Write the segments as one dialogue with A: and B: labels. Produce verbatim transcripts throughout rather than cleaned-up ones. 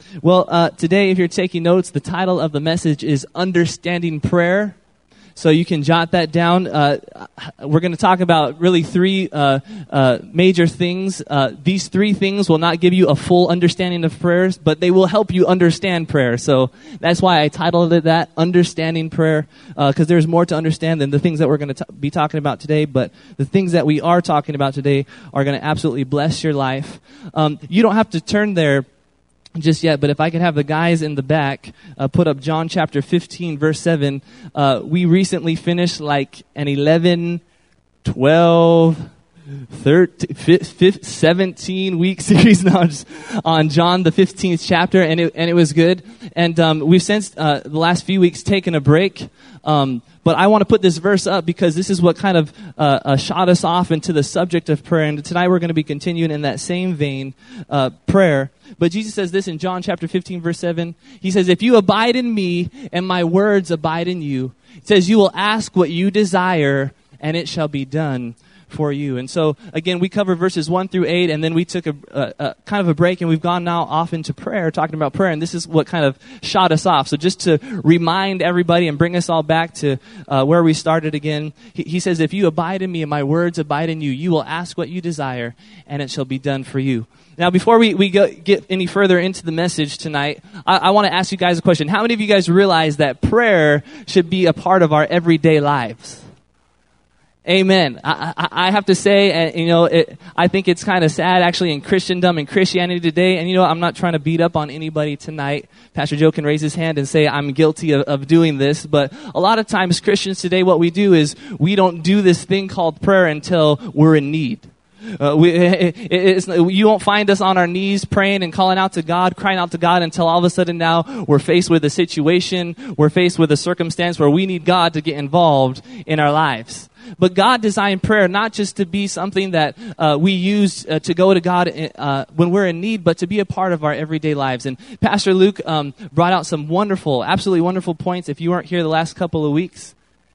A: Well, uh, today, if you're taking notes, the title of the message is Understanding Prayer. So you can jot that down. Uh, we're going to talk about really three uh, uh, major things. Uh, these three things will not give you a full understanding of prayers, but they will help you understand prayer. So that's why I titled it that, Understanding Prayer, because uh, there's more to understand than the things that we're going to t- be talking about today. But the things that we are talking about today are going to absolutely bless your life. Um, you don't have to turn there just yet, but if I could have the guys in the back uh, put up John chapter fifteen, verse seven. Uh, we recently finished like an eleven, twelve, thirteen, fifteen, seventeen week series now on John the fifteenth chapter, and it and it was good. And um, we've since uh, the last few weeks taken a break. Um, but I want to put this verse up because this is what kind of uh, uh, shot us off into the subject of prayer. And tonight we're going to be continuing in that same vein, uh, prayer. But Jesus says this in John chapter fifteen, verse seven. He says, "If you abide in me and my words abide in you," it says, "you will ask what you desire and it shall be done for you." And so, again, we covered verses one through eight, and then we took a, a, a kind of a break, and we've gone now off into prayer, talking about prayer, and this is what kind of shot us off. So just to remind everybody and bring us all back to uh, where we started again, he, he says, "If you abide in me and my words abide in you, you will ask what you desire, and it shall be done for you." Now, before we, we go, get any further into the message tonight, I, I want to ask you guys a question. How many of you guys realize that prayer should be a part of our everyday lives? Amen. I, I, I have to say, uh, you know, it, I think it's kind of sad actually in Christendom and Christianity today. And you know, I'm not trying to beat up on anybody tonight. Pastor Joe can raise his hand and say I'm guilty of, of doing this. But a lot of times Christians today, what we do is we don't do this thing called prayer until we're in need. Uh, we, it, it's, you won't find us on our knees praying and calling out to God, crying out to God until all of a sudden now we're faced with a situation, we're faced with a circumstance where we need God to get involved in our lives. But God designed prayer not just to be something that uh, we use uh, to go to God uh, when we're in need, but to be a part of our everyday lives. And Pastor Luke um, brought out some wonderful, absolutely wonderful points. If you weren't here the last couple of weeks,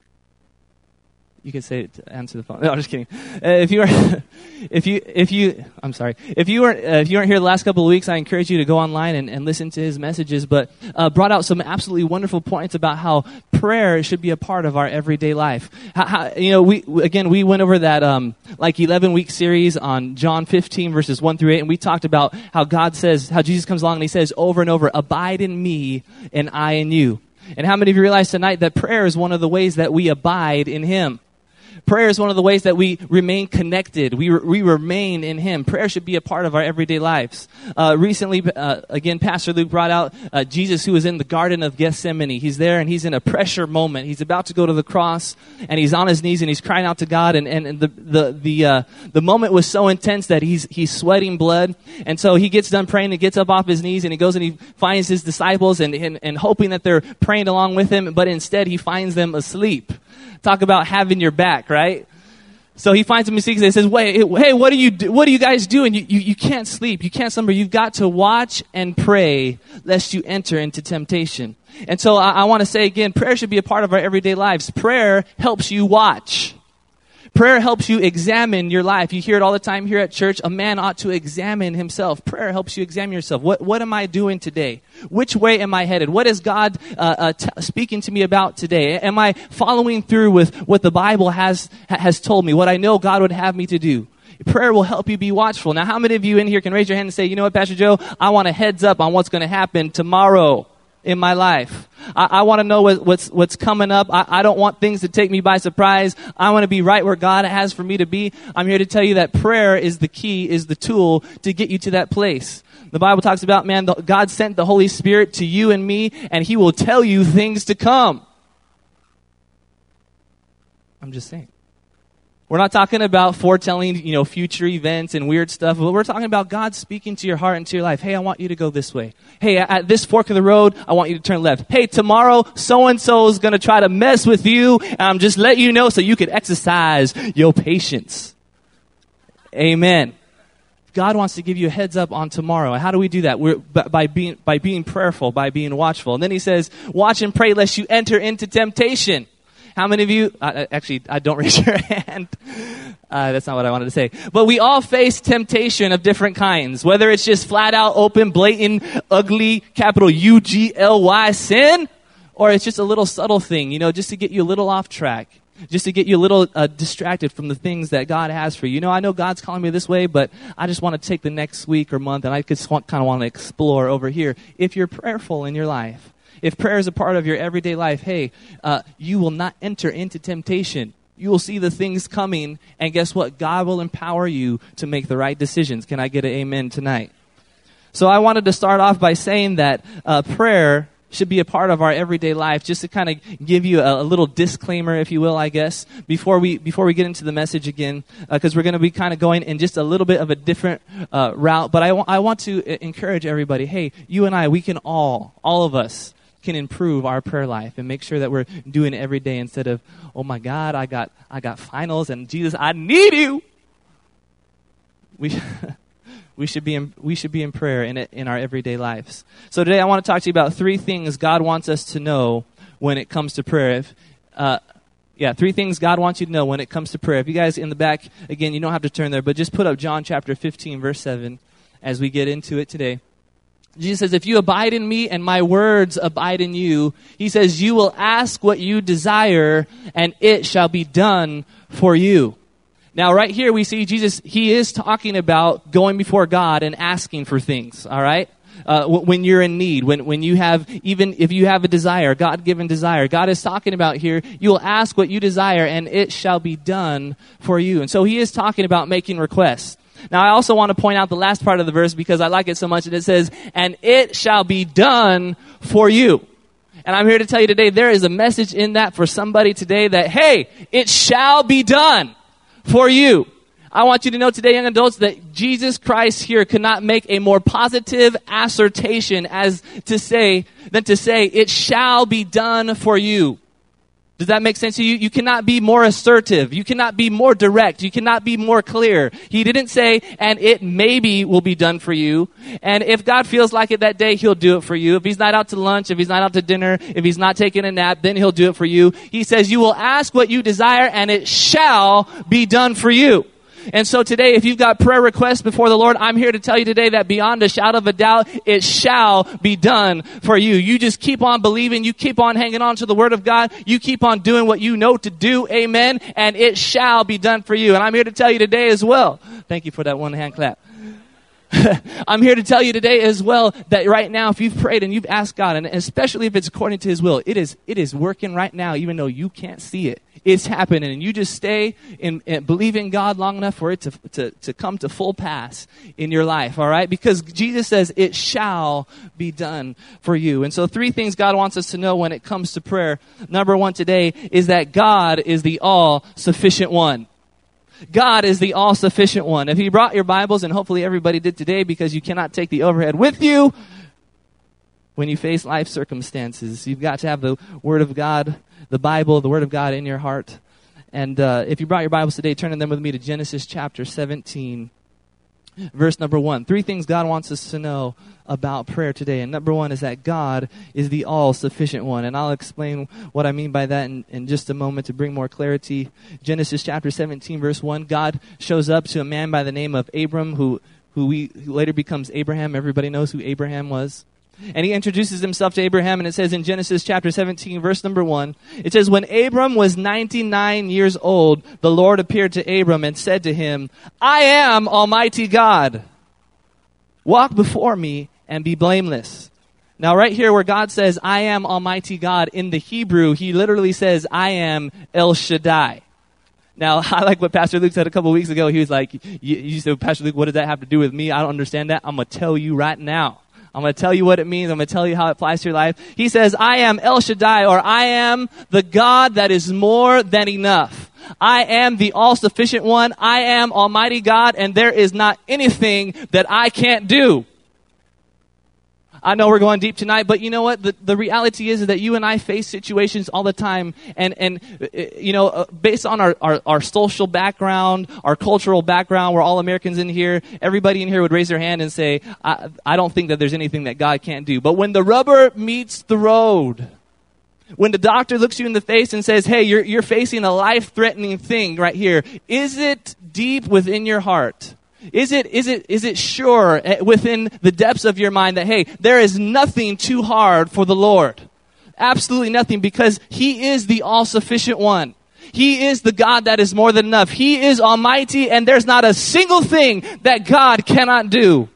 A: you can say it to answer the phone. No, I'm just kidding. Uh, if you are, if you, if you, I'm sorry. If you weren't, uh, if you weren't here the last couple of weeks, I encourage you to go online and, and listen to his messages. But uh, brought out some absolutely wonderful points about how prayer should be a part of our everyday life. How, how, you know, we again we went over that um, like eleven week series on John fifteen verses one through eight, and we talked about how God says, how Jesus comes along and he says over and over, "Abide in me, and I in you." And how many of you realize tonight that prayer is one of the ways that we abide in Him? Prayer is one of the ways that we remain connected. We re- we remain in Him. Prayer should be a part of our everyday lives. Uh, recently, uh, again, Pastor Luke brought out uh, Jesus, who was in the Garden of Gethsemane. He's there and he's in a pressure moment. He's about to go to the cross and he's on his knees and he's crying out to God. And, and, and the the the uh, the moment was so intense that he's he's sweating blood. And so he gets done praying and gets up off his knees and he goes and he finds his disciples and and, and hoping that they're praying along with him, but instead he finds them asleep. Talk about having your back, right? So he finds them asleep and says, "Wait, hey, what are you, do- what are you guys doing? You, you, you can't sleep. You can't slumber. You've got to watch and pray lest you enter into temptation." And so I, I want to say again, prayer should be a part of our everyday lives. Prayer helps you watch. Prayer helps you examine your life. You hear it all the time here at church. A man ought to examine himself. Prayer helps you examine yourself. What what am I doing today? Which way am I headed? What is God uh, uh, t- speaking to me about today? Am I following through with what the Bible has has told me? What I know God would have me to do? Prayer will help you be watchful. Now, how many of you in here can raise your hand and say, "You know what, Pastor Joe? I want a heads up on what's going to happen tomorrow in my life. I, I want to know what, what's what's coming up. I, I don't want things to take me by surprise. I want to be right where God has for me to be." I'm here to tell you that prayer is the key, is the tool to get you to that place. The Bible talks about, man, the, God sent the Holy Spirit to you and me, and He will tell you things to come. I'm just saying. We're not talking about foretelling, you know, future events and weird stuff, but we're talking about God speaking to your heart and to your life. Hey, I want you to go this way. Hey, at this fork of the road, I want you to turn left. Hey, tomorrow, so-and-so is going to try to mess with you. Um, just let you know so you can exercise your patience. Amen. God wants to give you a heads up on tomorrow. How do we do that? We're by being by being prayerful, by being watchful. And then He says, "Watch and pray lest you enter into temptation." How many of you, uh, actually, I don't raise your hand. Uh, that's not what I wanted to say. But we all face temptation of different kinds, whether it's just flat out, open, blatant, ugly, capital U G L Y sin, or it's just a little subtle thing, you know, just to get you a little off track, just to get you a little uh, distracted from the things that God has for you. You know, I know God's calling me this way, but I just want to take the next week or month and I just want, kind of want to explore over here. If you're prayerful in your life, if prayer is a part of your everyday life, hey, uh, you will not enter into temptation. You will see the things coming, and guess what? God will empower you to make the right decisions. Can I get an amen tonight? So I wanted to start off by saying that uh, prayer should be a part of our everyday life, just to kind of give you a, a little disclaimer, if you will, I guess, before we before we get into the message again, because uh, we're going to be kind of going in just a little bit of a different uh, route. But I, w- I want to encourage everybody, hey, you and I, we can all, all of us, can improve our prayer life and make sure that we're doing it every day instead of, oh my God, I got I got finals and Jesus, I need you. We we should be in, we should be in prayer in it, in our everyday lives. So today I want to talk to you about three things God wants us to know when it comes to prayer. If, uh, yeah, three things God wants you to know when it comes to prayer. If you guys in the back, again, you don't have to turn there, but just put up John chapter fifteen, verse seven as we get into it today. Jesus says, if you abide in me and my words abide in you, he says, you will ask what you desire and it shall be done for you. Now, right here we see Jesus, he is talking about going before God and asking for things, all right? Uh, w- when you're in need, when, when you have, even if you have a desire, God-given desire, God is talking about here, you will ask what you desire and it shall be done for you. And so he is talking about making requests. Now, I also want to point out the last part of the verse because I like it so much, and it says, and it shall be done for you. And I'm here to tell you today, there is a message in that for somebody today that, hey, it shall be done for you. I want you to know today, young adults, that Jesus Christ here could not make a more positive assertion as to say, than to say, it shall be done for you. Does that make sense to you? You cannot be more assertive. You cannot be more direct. You cannot be more clear. He didn't say, and it maybe will be done for you. And if God feels like it that day, he'll do it for you. If he's not out to lunch, if he's not out to dinner, if he's not taking a nap, then he'll do it for you. He says, you will ask what you desire and it shall be done for you. And so today, if you've got prayer requests before the Lord, I'm here to tell you today that beyond a shadow of a doubt, it shall be done for you. You just keep on believing. You keep on hanging on to the Word of God. You keep on doing what you know to do. Amen. And it shall be done for you. And I'm here to tell you today as well. Thank you for that one hand clap. I'm here to tell you today as well that right now, if you've prayed and you've asked God, and especially if it's according to his will, it is it is working right now, even though you can't see it. It's happening, and you just stay in, in believe in God long enough for it to, to, to come to full pass in your life, all right? Because Jesus says it shall be done for you. And so three things God wants us to know when it comes to prayer. Number one today is that God is the all-sufficient one. God is the all-sufficient one. If you brought your Bibles, and hopefully everybody did today because you cannot take the overhead with you when you face life circumstances, you've got to have the Word of God, the Bible, the Word of God in your heart. And uh, if you brought your Bibles today, turn them with me to Genesis chapter seventeen, verse number one. Three things God wants us to know about prayer today. And number one is that God is the all-sufficient one. And I'll explain what I mean by that in, in just a moment to bring more clarity. Genesis chapter seventeen, verse one, God shows up to a man by the name of Abram, who, who, we, who later becomes Abraham. Everybody knows who Abraham was. And he introduces himself to Abraham, and it says in Genesis chapter seventeen, verse number one, it says, when Abram was ninety-nine years old, the Lord appeared to Abram and said to him, I am Almighty God. Walk before me and be blameless. Now right here where God says, I am Almighty God, in the Hebrew, he literally says, I am El Shaddai. Now, I like what Pastor Luke said a couple of weeks ago. He was like, you, you said, Pastor Luke, what does that have to do with me? I don't understand that. I'm going to tell you right now. I'm going to tell you what it means. I'm going to tell you how it applies to your life. He says, I am El Shaddai, or I am the God that is more than enough. I am the all-sufficient one. I am Almighty God, and there is not anything that I can't do. I know we're going deep tonight, but you know what? The, the reality is that you and I face situations all the time. And, and you know, uh, based on our, our, our social background, our cultural background, we're all Americans in here. Everybody in here would raise their hand and say, I, I don't think that there's anything that God can't do. But when the rubber meets the road, When the doctor looks you in the face and says, hey, you're, you're facing a life-threatening thing right here, is it deep within your heart? Is it, is it, is it sure within the depths of your mind that, hey, there is nothing too hard for the Lord? Absolutely nothing, because he is the all-sufficient one. He is the God that is more than enough. He is almighty, and there's not a single thing that God cannot do.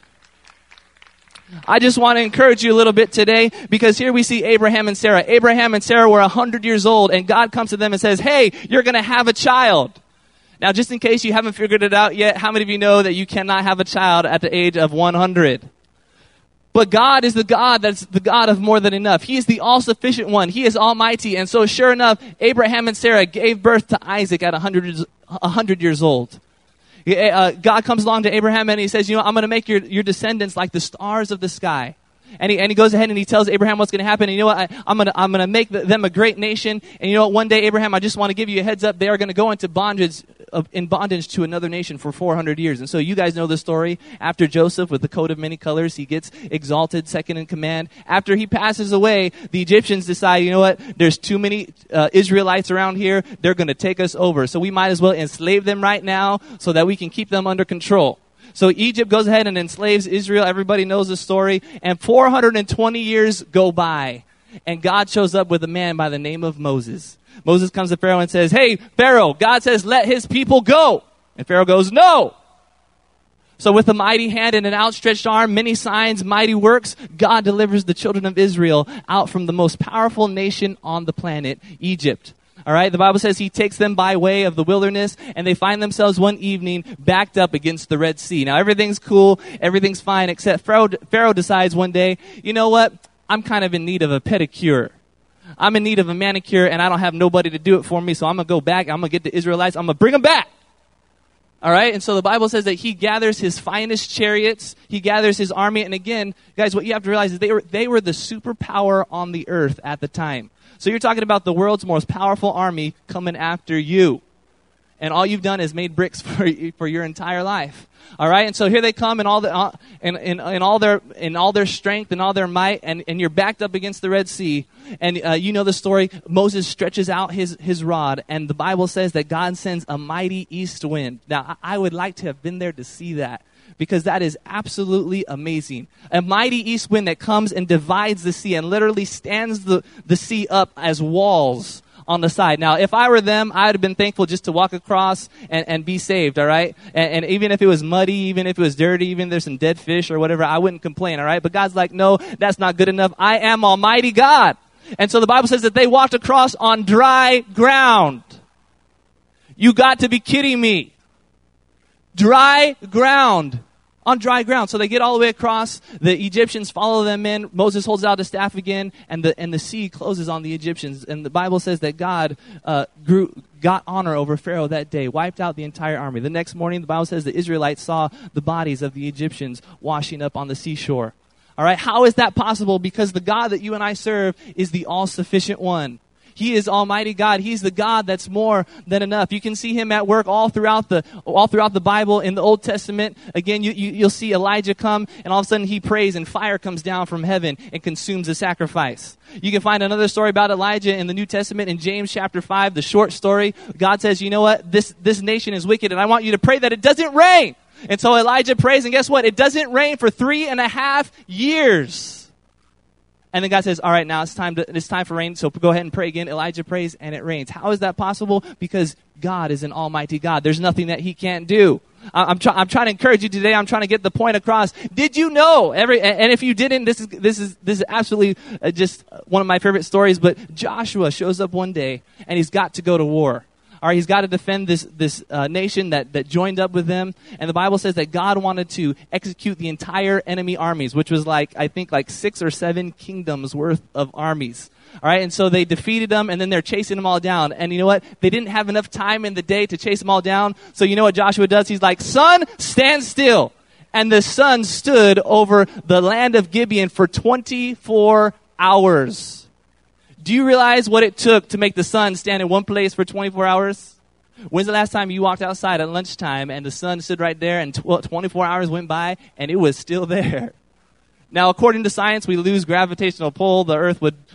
A: I just want to encourage you a little bit today, because here we see Abraham and Sarah. Abraham and Sarah were one hundred years old, and God comes to them and says, hey, you're going to have a child. Now, just in case you haven't figured it out yet, how many of you know that you cannot have a child at the age of one hundred? But God is the God that's the God of more than enough. He is the all-sufficient one. He is almighty. And so sure enough, Abraham and Sarah gave birth to Isaac at one hundred years old. Uh, God comes along to Abraham and he says, you know, I'm going to make your, your descendants like the stars of the sky. And he, and he goes ahead and he tells Abraham what's going to happen. And you know what? I, I'm going to I'm going to make the, them a great nation. And you know what? One day, Abraham, I just want to give you a heads up. They are going to go into bondage of, in bondage to another nation for four hundred years. And so you guys know the story. After Joseph, with the coat of many colors, he gets exalted, second in command. After he passes away, the Egyptians decide, you know what? There's too many uh, Israelites around here. They're going to take us over. So we might as well enslave them right now so that we can keep them under control. So Egypt goes ahead and enslaves Israel. Everybody knows the story. And four hundred twenty years go by. And God shows up with a man by the name of Moses. Moses comes to Pharaoh and says, hey, Pharaoh, God says, let his people go. And Pharaoh goes, no. So with a mighty hand and an outstretched arm, many signs, mighty works, God delivers the children of Israel out from the most powerful nation on the planet, Egypt. All right, the Bible says he takes them by way of the wilderness, and they find themselves one evening backed up against the Red Sea. Now, everything's cool, everything's fine, except Pharaoh, Pharaoh decides one day, you know what? I'm kind of in need of a pedicure. I'm in need of a manicure, and I don't have nobody to do it for me, so I'm going to go back. I'm going to get the Israelites. I'm going to bring them back. All right, and so the Bible says that he gathers his finest chariots. He gathers his army. And again, guys, what you have to realize is they were, they were the superpower on the earth at the time. So you're talking about the world's most powerful army coming after you. And all you've done is made bricks for for your entire life. All right, and so here they come in all the uh, in, in in all their in all their strength and all their might, and, and you're backed up against the Red Sea. And uh, you know the story. Moses stretches out his his rod, and the Bible says that God sends a mighty east wind. Now I, I would like to have been there to see that, because that is absolutely amazing. A mighty east wind that comes and divides the sea and literally stands the, the sea up as walls on the side. Now, if I were them, I would have been thankful just to walk across and, and be saved, all right? And, and even if it was muddy, even if it was dirty, even if there's some dead fish or whatever, I wouldn't complain, all right? But God's like, no, that's not good enough. I am Almighty God. And so the Bible says that they walked across on dry ground. You got to be kidding me. Dry ground. On dry ground. So they get all the way across. The Egyptians follow them in. Moses holds out his staff again, and the and the sea closes on the Egyptians. And the Bible says that God uh, grew got honor over Pharaoh that day, wiped out the entire army. The next morning, the Bible says the Israelites saw the bodies of the Egyptians washing up on the seashore. All right, how is that possible? Because the God that you and I serve is the all-sufficient one. He is Almighty God. He's the God that's more than enough. You can see him at work all throughout the all throughout the Bible. In the Old Testament, again, you, you, you'll see Elijah come, and all of a sudden he prays, and fire comes down from heaven and consumes the sacrifice. You can find another story about Elijah in the New Testament in James chapter five, the short story. God says, you know what? This, this nation is wicked, and I want you to pray that it doesn't rain. And so Elijah prays, and guess what? It doesn't rain for three and a half years. And then God says, all right, now it's time to, it's time for rain, so go ahead and pray again. Elijah prays, and it rains. How is that possible? Because God is an almighty God. There's nothing that he can't do. I'm, try, I'm trying to encourage you today. I'm trying to get the point across. Did you know? Every And if you didn't, this is this is this is absolutely uh, just one of my favorite stories. But Joshua shows up one day, and he's got to go to war. All right, he's got to defend this this uh, nation that, that joined up with them. And the Bible says that God wanted to execute the entire enemy armies, which was like, I think, like six or seven kingdoms worth of armies. All right, and so they defeated them, and then they're chasing them all down. And you know what? They didn't have enough time in the day to chase them all down. So you know what Joshua does? He's like, sun, stand still. And the sun stood over the land of Gibeon for twenty-four hours. Do you realize what it took to make the sun stand in one place for twenty-four hours? When's the last time you walked outside at lunchtime and the sun stood right there and twenty-four hours went by and it was still there? Now, according to science, we lose gravitational pull. The earth would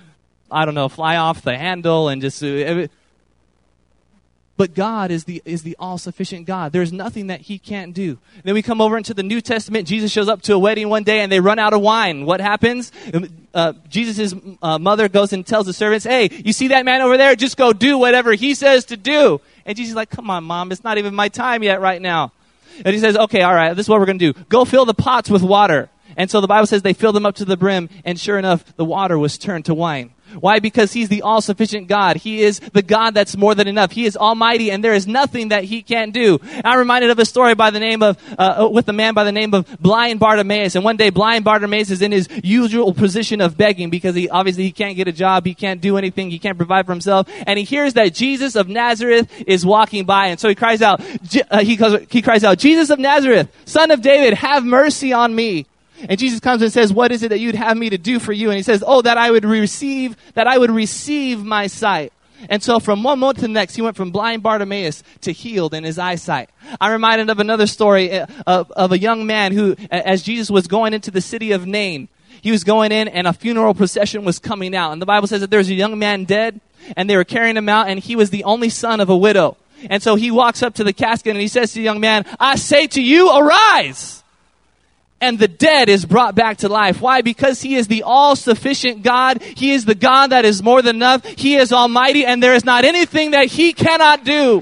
A: I don't know, fly off the handle and just... Uh, But God is the is the all-sufficient God. There's nothing that he can't do. Then we come over into the New Testament. Jesus shows up to a wedding one day and they run out of wine. What happens? Uh, Jesus' uh, mother goes and tells the servants, hey, you see that man over there? Just go do whatever he says to do. And Jesus is like, come on, Mom. It's not even my time yet right now. And he says, okay, all right, this is what we're going to do. Go fill the pots with water. And so the Bible says they filled them up to the brim. And sure enough, the water was turned to wine. Why? Because he's the all-sufficient God. He is the God that's more than enough. He is almighty, and there is nothing that he can't do. I'm reminded of a story by the name of, uh, with a man by the name of blind Bartimaeus. And one day, blind Bartimaeus is in his usual position of begging because he obviously he can't get a job, he can't do anything, he can't provide for himself. And he hears that Jesus of Nazareth is walking by, and so he cries out. Uh, he, he cries out, Jesus of Nazareth, Son of David, have mercy on me. And Jesus comes and says, what is it that you'd have me to do for you? And he says, oh, that I would receive, that I would receive my sight. And so from one moment to the next, he went from blind Bartimaeus to healed in his eyesight. I'm reminded of another story of, of a young man who, as Jesus was going into the city of Nain, he was going in and a funeral procession was coming out. And the Bible says that there was a young man dead and they were carrying him out and he was the only son of a widow. And so he walks up to the casket and he says to the young man, I say to you, arise. And the dead is brought back to life. Why? Because he is the all-sufficient God. He is the God that is more than enough. He is almighty, and there is not anything that he cannot do.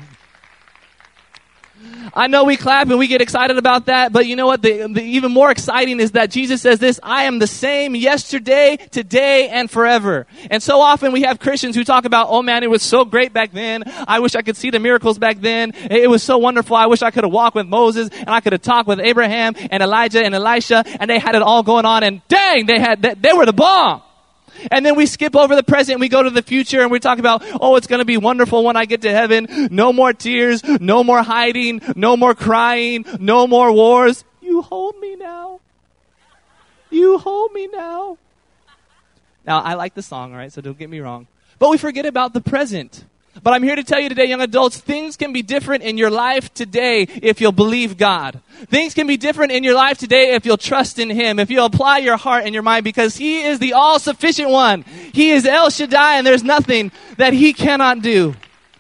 A: I know we clap and we get excited about that, but you know what? The, the even more exciting is that Jesus says this, I am the same yesterday, today, and forever. And so often we have Christians who talk about, oh man, it was so great back then. I wish I could see the miracles back then. It was so wonderful. I wish I could have walked with Moses and I could have talked with Abraham and Elijah and Elisha, and they had it all going on, and dang, they had, they, they were the bomb. And then we skip over the present and we go to the future and we talk about, oh, it's going to be wonderful when I get to heaven. No more tears, no more hiding, no more crying, no more wars. You hold me now. You hold me now. Now, I like the song, all right, so don't get me wrong. But we forget about the present. But I'm here to tell you today, young adults, things can be different in your life today if you'll believe God. Things can be different in your life today if you'll trust in him, if you'll apply your heart and your mind, because he is the all-sufficient one. He is El Shaddai, and there's nothing that he cannot do.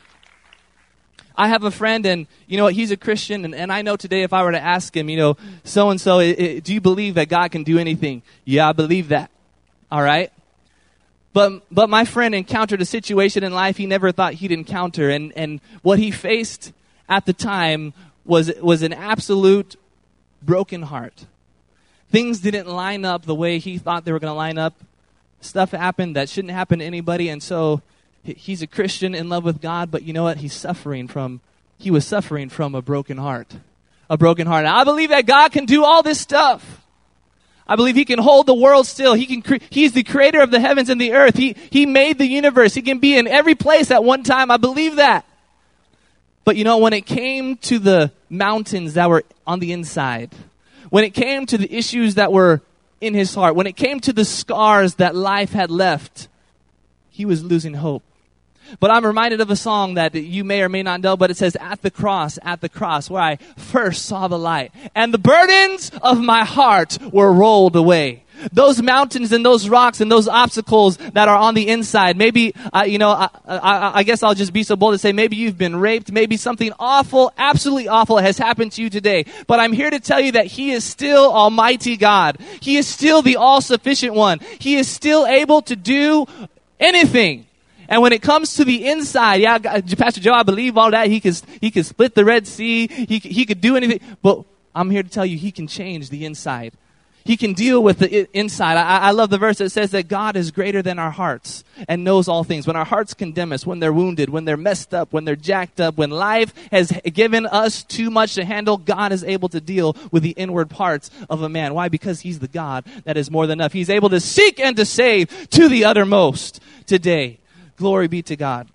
A: I have a friend, and you know what, he's a Christian, and, and I know today if I were to ask him, you know, so-and-so, it, it, do you believe that God can do anything? Yeah, I believe that. All right? But but my friend encountered a situation in life he never thought he'd encounter. And, and what he faced at the time was was an absolute broken heart. Things didn't line up the way he thought they were going to line up. Stuff happened that shouldn't happen to anybody. And so he's a Christian in love with God. But you know what? He's suffering from, he was suffering from a broken heart. A broken heart. And I believe that God can do all this stuff. I believe he can hold the world still. He can. Cre- he's the creator of the heavens and the earth. He, he made the universe. He can be in every place at one time. I believe that. But you know, when it came to the mountains that were on the inside, when it came to the issues that were in his heart, when it came to the scars that life had left, he was losing hope. But I'm reminded of a song that you may or may not know, but it says, at the cross, at the cross, where I first saw the light, and the burdens of my heart were rolled away. Those mountains and those rocks and those obstacles that are on the inside. Maybe, uh, you know, I, I, I guess I'll just be so bold to say maybe you've been raped. Maybe something awful, absolutely awful has happened to you today. But I'm here to tell you that he is still Almighty God. He is still the all-sufficient one. He is still able to do anything. And when it comes to the inside, yeah, Pastor Joe, I believe all that. He could, he could split the Red Sea. He, he could do anything. But I'm here to tell you, he can change the inside. He can deal with the inside. I, I love the verse that says that God is greater than our hearts and knows all things. When our hearts condemn us, when they're wounded, when they're messed up, when they're jacked up, when life has given us too much to handle, God is able to deal with the inward parts of a man. Why? Because he's the God that is more than enough. He's able to seek and to save to the uttermost today. Glory be to God.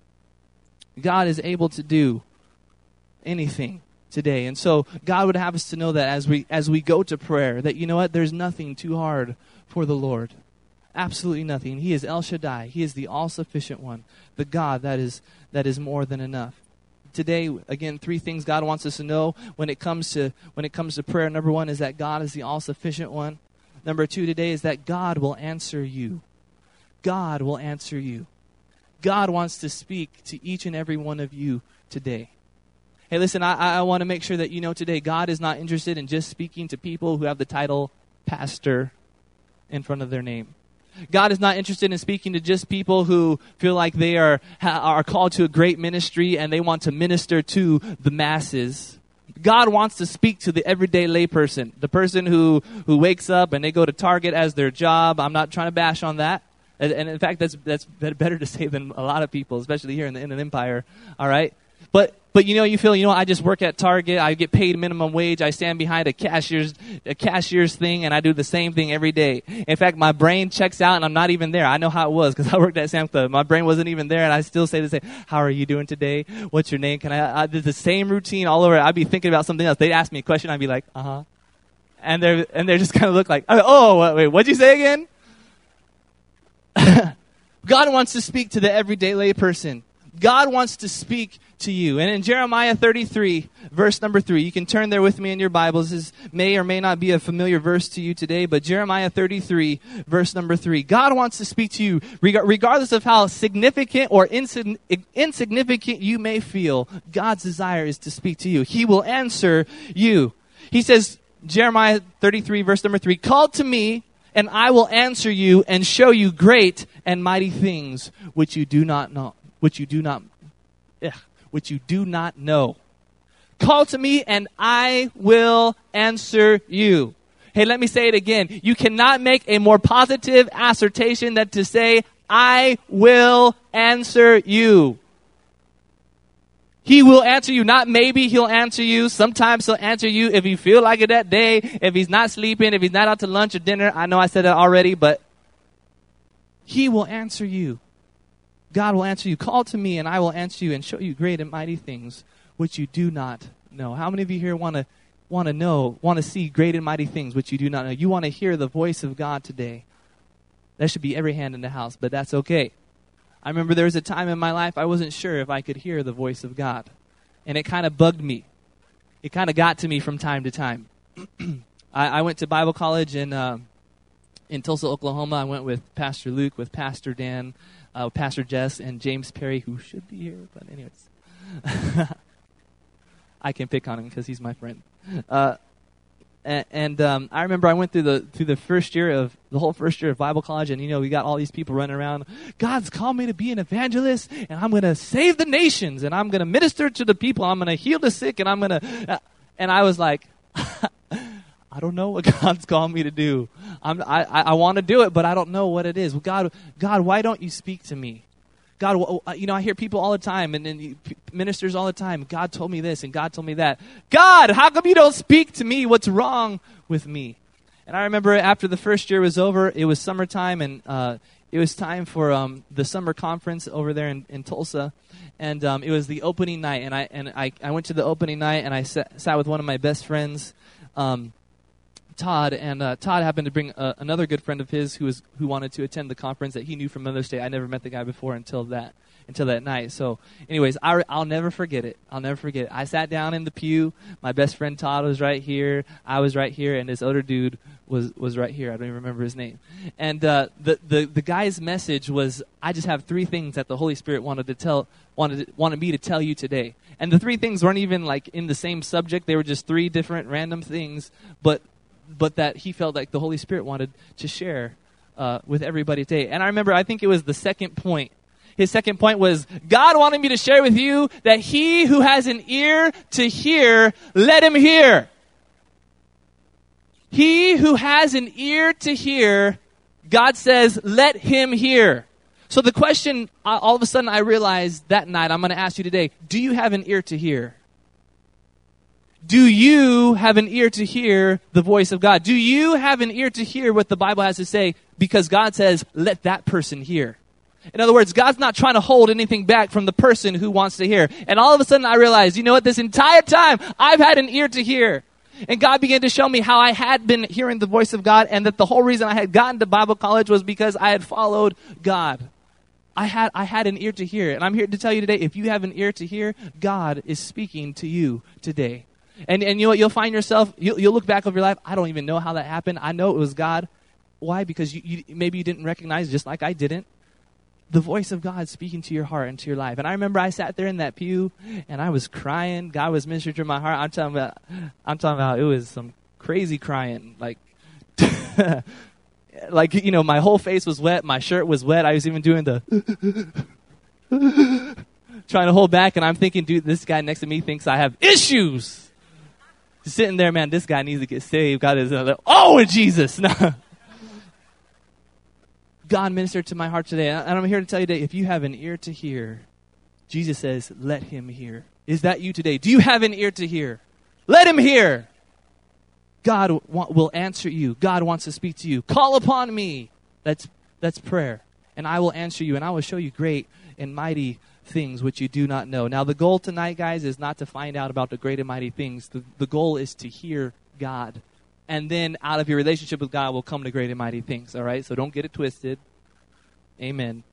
A: God is able to do anything today. And so God would have us to know that as we as we go to prayer, that you know what, there's nothing too hard for the Lord. Absolutely nothing. He is El Shaddai. He is the all-sufficient one, the God that is that is more than enough. Today, again, three things God wants us to know when it comes to when it comes to prayer. Number one is that God is the all-sufficient one. Number two today is that God will answer you. God will answer you. God wants to speak to each and every one of you today. Hey, listen, I, I want to make sure that you know today, God is not interested in just speaking to people who have the title pastor in front of their name. God is not interested in speaking to just people who feel like they are are called to a great ministry and they want to minister to the masses. God wants to speak to the everyday layperson, the person who, who wakes up and they go to Target as their job. I'm not trying to bash on that. And, and in fact, that's that's better to say than a lot of people, especially here in the Inland Empire. All right? But but you know, you feel, you know, I just work at Target. I get paid minimum wage. I stand behind a cashier's a cashier's thing, and I do the same thing every day. In fact, my brain checks out, and I'm not even there. I know how it was because I worked at Sam's Club. My brain wasn't even there, and I still say the same. How are you doing today? What's your name? Can I? I did the same routine all over. I'd be thinking about something else. They'd ask me a question. I'd be like, uh huh, and they're and they're just kind of look like, oh, wait, what'd you say again? God wants to speak to the everyday layperson. God wants to speak to you. And in Jeremiah thirty-three, verse number three, you can turn there with me in your Bibles. This may or may not be a familiar verse to you today, but Jeremiah thirty-three, verse number three. God wants to speak to you regardless of how significant or insign- insignificant you may feel. God's desire is to speak to you. He will answer you. He says, Jeremiah thirty-three, verse number three, call to me, and I will answer you and show you great and mighty things which you do not know. Which you do not, ugh, which you do not know. Call to me and I will answer you. Hey, let me say it again. You cannot make a more positive assertion than to say, I will answer you. He will answer you. Not maybe he'll answer you. Sometimes he'll answer you if you feel like it that day, if he's not sleeping, if he's not out to lunch or dinner. I know I said that already, but he will answer you. God will answer you. Call to me and I will answer you and show you great and mighty things which you do not know. How many of you here want to want to know, want to see great and mighty things which you do not know? You want to hear the voice of God today. That should be every hand in the house, but that's okay. I remember there was a time in my life I wasn't sure if I could hear the voice of God. And it kind of bugged me. It kind of got to me from time to time. I, I went to Bible college in, uh, in Tulsa, Oklahoma. I went with Pastor Luke, with Pastor Dan, Uh, Pastor Jess, and James Perry, who should be here, but anyways. I can pick on him because he's my friend. Uh, and and um, I remember I went through the through the first year of, the whole first year of Bible college, and you know, we got all these people running around. God's called me to be an evangelist, and I'm going to save the nations, and I'm going to minister to the people, I'm going to heal the sick, and I'm going to... Uh, and I was like... I don't know what God's called me to do. I'm, I, I, I want to do it, but I don't know what it is. God, God, why don't you speak to me? God, you know, I hear people all the time, and, and ministers all the time. God told me this, and God told me that. God, how come you don't speak to me? What's wrong with me? And I remember after the first year was over, it was summertime, and uh, it was time for um, the summer conference over there in, in Tulsa. And um, it was the opening night, and I and I, I went to the opening night, and I sat, sat with one of my best friends, um, Todd, and uh, Todd happened to bring uh, another good friend of his who was who wanted to attend the conference that he knew from another state. I never met the guy before until that until that night. So, anyways, I, I'll never forget it. I'll never forget it. I sat down in the pew. My best friend Todd was right here. I was right here, and this other dude was was right here. I don't even remember his name. And uh, the the the guy's message was, I just have three things that the Holy Spirit wanted to tell wanted wanted me to tell you today. And the three things weren't even like in the same subject. They were just three different random things, but. but that he felt like the Holy Spirit wanted to share uh, with everybody today. And I remember, I think it was the second point. His second point was, God wanted me to share with you that he who has an ear to hear, let him hear. He who has an ear to hear, God says, let him hear. So the question, all of a sudden I realized that night, I'm going to ask you today, do you have an ear to hear? Do you have an ear to hear the voice of God? Do you have an ear to hear what the Bible has to say? Because God says, let that person hear. In other words, God's not trying to hold anything back from the person who wants to hear. And all of a sudden I realized, you know what, this entire time I've had an ear to hear. And God began to show me how I had been hearing the voice of God, and that the whole reason I had gotten to Bible college was because I had followed God. I had I had an ear to hear. And I'm here to tell you today, if you have an ear to hear, God is speaking to you today. And and you know what, you'll find yourself, you'll, you'll look back over your life, I don't even know how that happened. I know it was God. Why? Because you, you maybe you didn't recognize, just like I didn't, the voice of God speaking to your heart and to your life. And I remember I sat there in that pew and I was crying. God was ministering to my heart. I'm talking about, I'm talking about it was some crazy crying. Like, like, you know, my whole face was wet. My shirt was wet. I was even doing the trying to hold back. And I'm thinking, dude, this guy next to me thinks I have issues. Just sitting there, man, this guy needs to get saved. God is, uh, oh, Jesus. No. God ministered to my heart today. And I'm here to tell you today, if you have an ear to hear, Jesus says, let him hear. Is that you today? Do you have an ear to hear? Let him hear. God will answer you. God wants to speak to you. Call upon me. That's, that's prayer. And I will answer you, and I will show you great and mighty things which you do not know. Now, the goal tonight, guys, is not to find out about the great and mighty things. The, the goal is to hear God. And then out of your relationship with God will come the great and mighty things, all right? So don't get it twisted. Amen.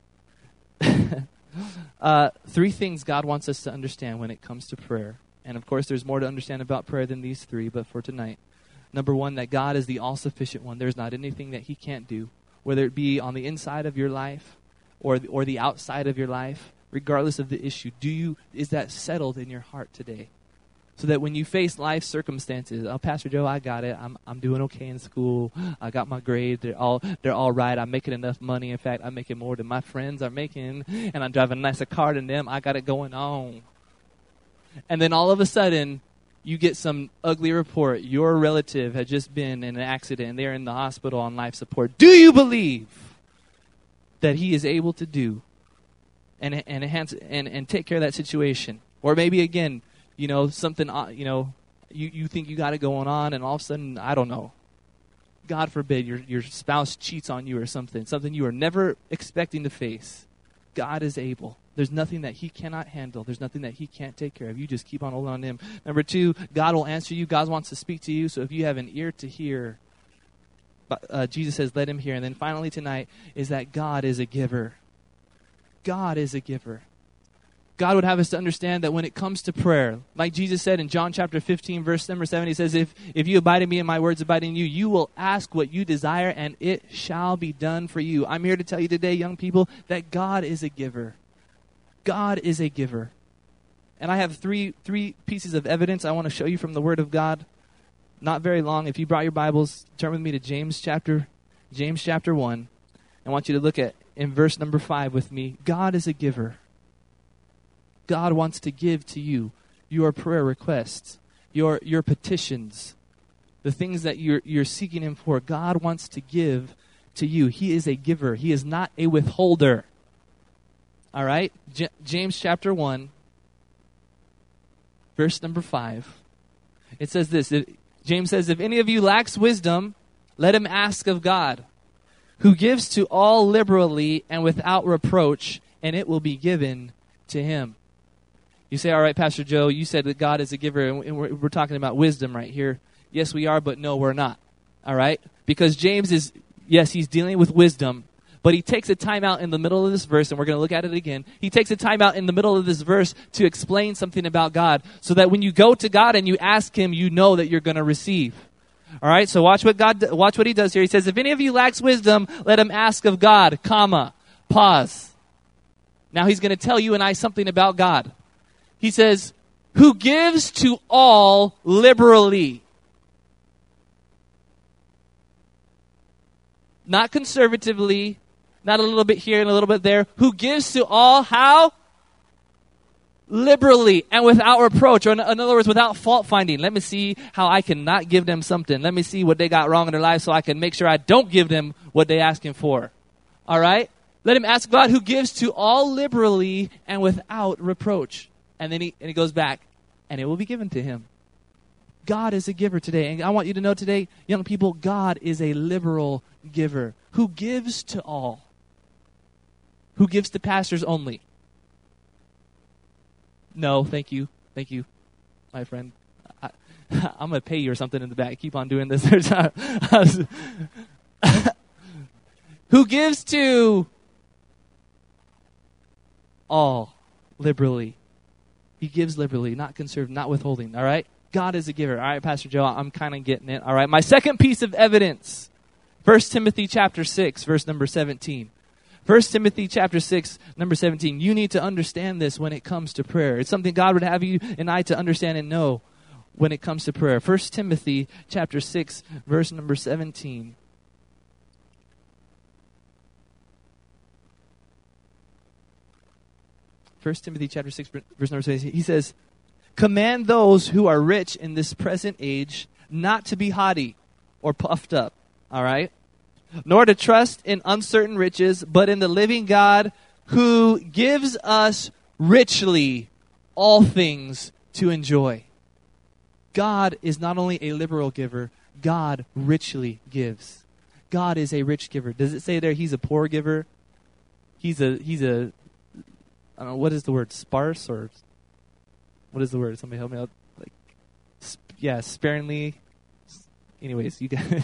A: uh, three things God wants us to understand when it comes to prayer. And, of course, there's more to understand about prayer than these three, but for tonight. Number one, that God is the all-sufficient one. There's not anything that he can't do, whether it be on the inside of your life or the, or the outside of your life, regardless of the issue. Do you is that settled in your heart today? So that when you face life circumstances, oh, Pastor Joe, I got it. I'm I'm doing okay in school. I got my grades. They're all they're all right. I'm making enough money. In fact, I'm making more than my friends are making, and I'm driving a nicer car than them. I got it going on. And then all of a sudden, you get some ugly report. Your relative had just been in an accident, and they're in the hospital on life support. Do you believe that he is able to do and and enhance and, and take care of that situation? Or maybe again, you know, something, you know, you, you think you got it going on, and all of a sudden, I don't know, God forbid, your your spouse cheats on you or something, something you were never expecting to face. God is able. There's nothing that he cannot handle. There's nothing that he can't take care of. You just keep on holding on to him. Number two, God will answer you. God wants to speak to you. So if you have an ear to hear, uh, Jesus says, let him hear. And then finally tonight is that God is a giver. God is a giver. God would have us to understand that when it comes to prayer, like Jesus said in John chapter fifteen, verse number seven, he says, if, if you abide in me and my words abide in you, you will ask what you desire and it shall be done for you. I'm here to tell you today, young people, that God is a giver. God is a giver. And I have three three pieces of evidence I want to show you from the Word of God. Not very long. If you brought your Bibles, turn with me to James chapter, James chapter one. I want you to look at in verse number five with me. God is a giver. God wants to give to you your prayer requests, your your petitions, the things that you're you're seeking him for. God wants to give to you. He is a giver. He is not a withholder. All right? J- James chapter one, verse number five. It says this. It, James says, if any of you lacks wisdom, let him ask of God, who gives to all liberally and without reproach, and it will be given to him. You say, all right, Pastor Joe, you said that God is a giver, and we're, we're talking about wisdom right here. Yes, we are, but no, we're not. All right? Because James is, yes, he's dealing with wisdom, but he takes a time out in the middle of this verse, and we're going to look at it again. He takes a time out in the middle of this verse to explain something about God, so that when you go to God and you ask him, you know that you're going to receive. All right? So watch what God, watch what he does here. He says, if any of you lacks wisdom, let him ask of God, comma, pause. Now he's going to tell you and I something about God. He says, who gives to all liberally. Not conservatively, not a little bit here and a little bit there. Who gives to all, how? Liberally and without reproach. Or in, in other words, without fault finding. Let me see how I can not give them something. Let me see what they got wrong in their life so I can make sure I don't give them what they asking for. All right? Let him ask God who gives to all liberally and without reproach. And then he, and he goes back, and it will be given to him. God is a giver today. And I want you to know today, young people, God is a liberal giver who gives to all. Who gives to pastors only? No, thank you. Thank you, my friend. I, I'm going to pay you or something in the back. Keep on doing this. Who gives to all liberally. He gives liberally, not conserved, not withholding, all right? God is a giver. All right, Pastor Joe, I'm kind of getting it, all right? My second piece of evidence First Timothy chapter six, verse number seventeen. First Timothy chapter six, number seventeen. You need to understand this when it comes to prayer. It's something God would have you and I to understand and know when it comes to prayer. First Timothy chapter six, verse number seventeen. First Timothy chapter six, verse number seventeen. He says, command those who are rich in this present age not to be haughty or puffed up. All right? Nor to trust in uncertain riches, but in the living God who gives us richly all things to enjoy. God is not only a liberal giver, God richly gives. God is a rich giver. Does it say there he's a poor giver? He's a, he's a, I don't know, what is the word? Sparse or, what is the word? Somebody help me out. Like, sp- yeah, sparingly. Anyways, you guys.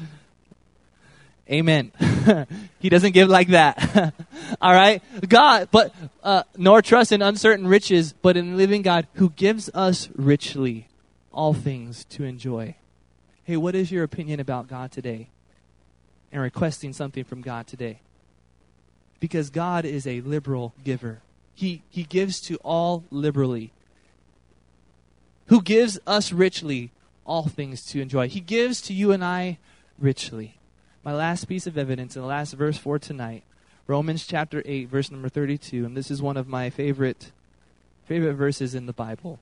A: Amen. He doesn't give like that. All right? God, but uh, nor trust in uncertain riches, but in the living God who gives us richly all things to enjoy. Hey, what is your opinion about God today? And requesting something from God today. Because God is a liberal giver. He, he gives to all liberally. Who gives us richly all things to enjoy. He gives to you and I richly. My last piece of evidence and the last verse for tonight, Romans chapter eight, verse number thirty-two, and this is one of my favorite favorite verses in the Bible.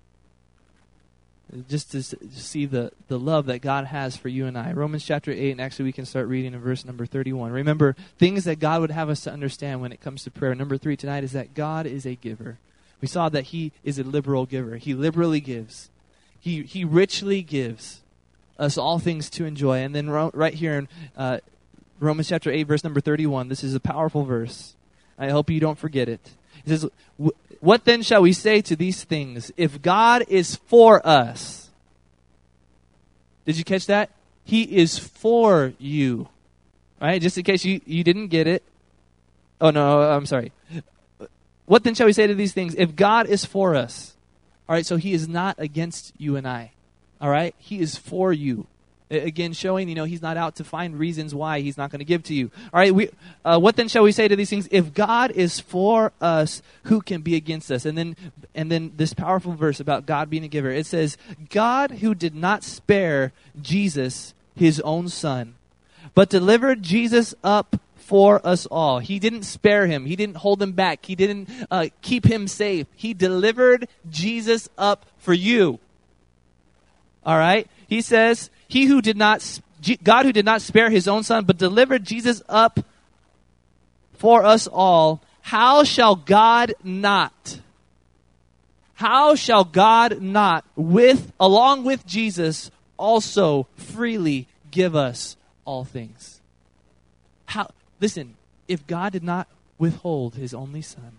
A: Just to see the, the love that God has for you and I. Romans chapter eight, and actually we can start reading in verse number thirty-one. Remember, things that God would have us to understand when it comes to prayer. Number three tonight is that God is a giver. We saw that he is a liberal giver. He liberally gives. He, he richly gives us all things to enjoy. And then ro- right here in uh, Romans chapter eight, verse number thirty-one, this is a powerful verse. I hope you don't forget it. It says, what then shall we say to these things? If God is for us. Did you catch that? He is for you. All right, just in case you, you didn't get it. Oh, no, I'm sorry. What then shall we say to these things? If God is for us. All right, so he is not against you and I. All right? He is for you. Again, showing, you know, he's not out to find reasons why he's not going to give to you. All right, we, uh, what then shall we say to these things? If God is for us, who can be against us? And then, and then this powerful verse about God being a giver. It says, God who did not spare Jesus, his own son, but delivered Jesus up for us all. He didn't spare him. He didn't hold him back. He didn't uh, keep him safe. He delivered Jesus up for you. All right? He says, he who did not, God who did not spare his own son, but delivered Jesus up for us all, how shall God not, how shall God not, with, along with Jesus, also freely give us all things? How, listen, if God did not withhold his only son,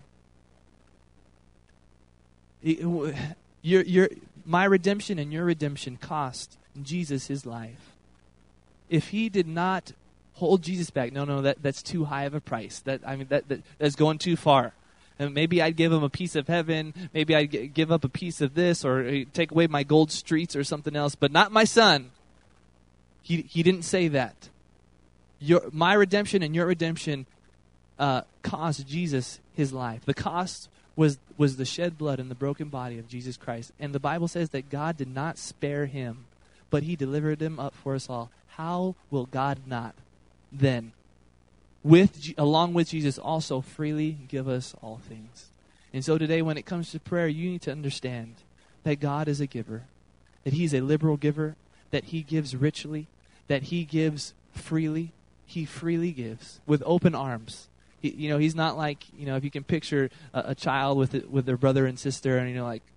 A: your, your, my redemption and your redemption cost Jesus his life. If he did not hold Jesus back, no, no, that, that's too high of a price. That I mean, that, that that's going too far. And maybe I'd give him a piece of heaven. Maybe I'd g- give up a piece of this, or take away my gold streets or something else. But not my son. He he didn't say that. Your my redemption and your redemption uh, cost Jesus his life. The cost was was the shed blood and the broken body of Jesus Christ. And the Bible says that God did not spare him, but he delivered him up for us all. How will God not then, with along with Jesus, also freely give us all things? And so today, when it comes to prayer, you need to understand that God is a giver, that he's a liberal giver, that he gives richly, that he gives freely. He freely gives with open arms. He, you know, he's not like, you know, if you can picture a, a child with it, with their brother and sister, and, you know, like,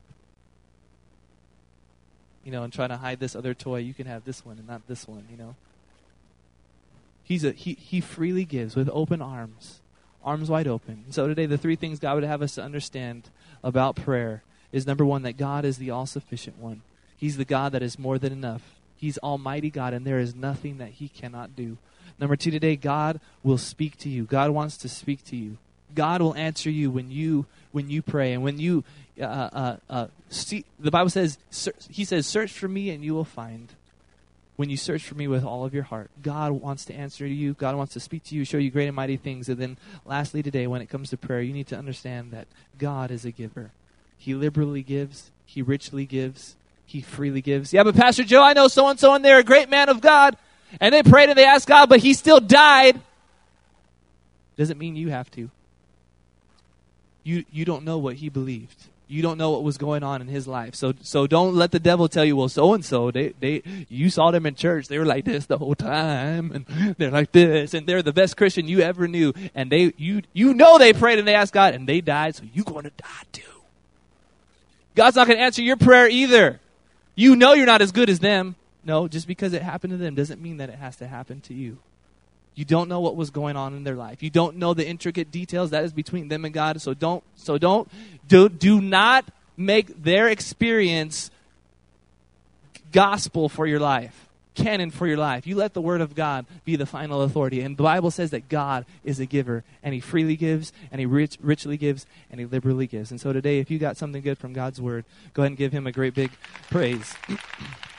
A: you know, and trying to hide this other toy, you can have this one and not this one, you know. He's a he he freely gives with open arms, arms wide open. And so today, the three things God would have us to understand about prayer is, number one, that God is the all-sufficient one. He's the God that is more than enough. He's Almighty God, and there is nothing that he cannot do. Number two, today, God will speak to you. God wants to speak to you. God will answer you when you when you pray, and when you uh, uh, uh, see. The Bible says, He says, "Search for me, and you will find." when you search for me with all of your heart. God wants to answer you. God wants to speak to you, show you great and mighty things. And then lastly today, when it comes to prayer, you need to understand that God is a giver. He liberally gives. He richly gives. He freely gives. Yeah, but Pastor Joe, I know so-and-so and they're a great man of God. And they prayed and they asked God, but he still died. Doesn't mean you have to. You, you don't know what he believed. You don't know what was going on in his life. So so don't let the devil tell you, well, so-and-so, they, they, you saw them in church. They were like this the whole time. And they're like this. And they're the best Christian you ever knew. And they you you know they prayed and they asked God and they died, so you're going to die too. God's not going to answer your prayer either. You know you're not as good as them. No, just because it happened to them doesn't mean that it has to happen to you. You don't know what was going on in their life. You don't know the intricate details that is between them and God. So don't, so don't, do, do not make their experience gospel for your life, canon for your life. You let the word of God be the final authority. And the Bible says that God is a giver, and he freely gives, and he rich, richly gives, and he liberally gives. And so today, if you got something good from God's word, go ahead and give him a great big praise.